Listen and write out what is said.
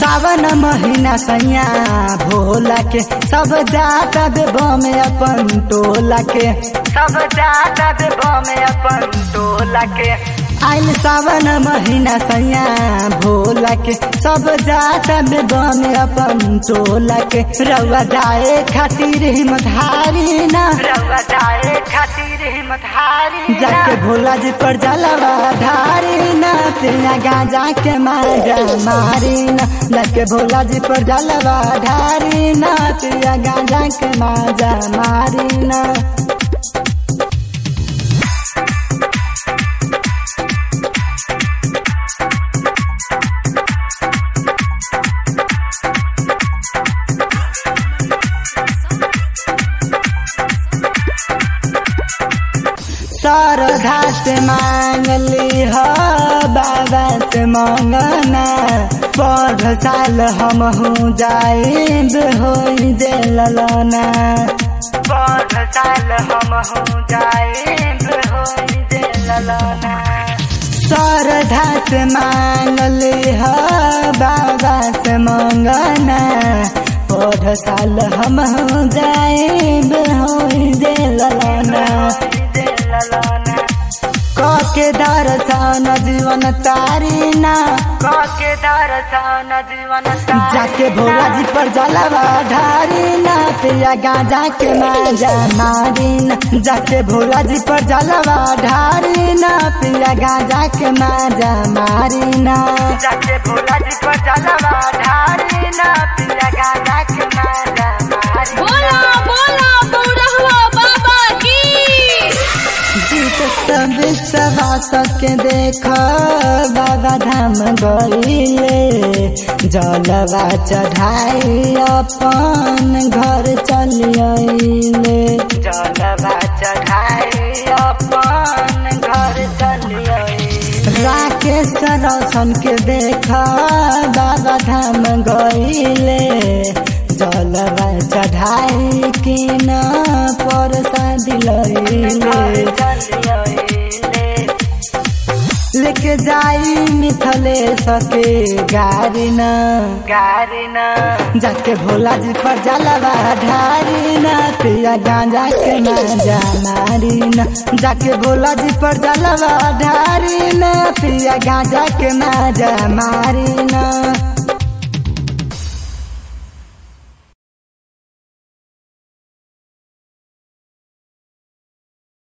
सावन महीना सैया भोला के सब जाता देव में अपन टोला के सब जाता देव में अपन टोला के आइल सावन महीना सैया भोला के सब जाता देव में अपन टोला के रउआ जाए खातिर हिम्मत हारी ना रउआ जाए खातिर हिम्मत हारी जाके भोला जी पर जलवा ढारी ना तेरा गांजा के माजा मारी ना जाके भोला जी पर जलवा ढारी ना तेरा गांजा के माजा मारी ना श्रद्धा से मांग ली हो बाबा से मांगना पढ़ साल हम हूँ जाइब हो जे ललना पढ़ साल हम हूँ जाइब हो जे ललना श्रद्धा से मांग ली हो बाबा से मांगना पढ़ साल हम हूँ जाइब हो जे ललना के दर्शन जीवन तारीना के दर्शन जीवन जाके भोला जी पर जलवा ढारीना पिया गांजा के माजा मारीना जाके भोला जी पर जलवा ढारीना पिया गांजा के माजा मारीना जाके भोला जी पर जलवा ढारीना पिया गांजा के माजा मारीना बोला बोला बौरहवा बाबा की सब सवास के देख बाबा धाम गईले जलवा चढ़ाई अपन घर चलिए जलवा चढ़ाई अपन घर चलिए राकेश रोशन के देख बाबा धाम गईले जलवा चढ़ाई कि न परसादी लईले लेके जाई मिथलेश के गाड़ी न जाके भोला जी पर जलवा ढारी न पिया गांजा के माजा मारी न जाके भोला जी पर जलवा ढारी न पिया गांजा के माजा मारी न।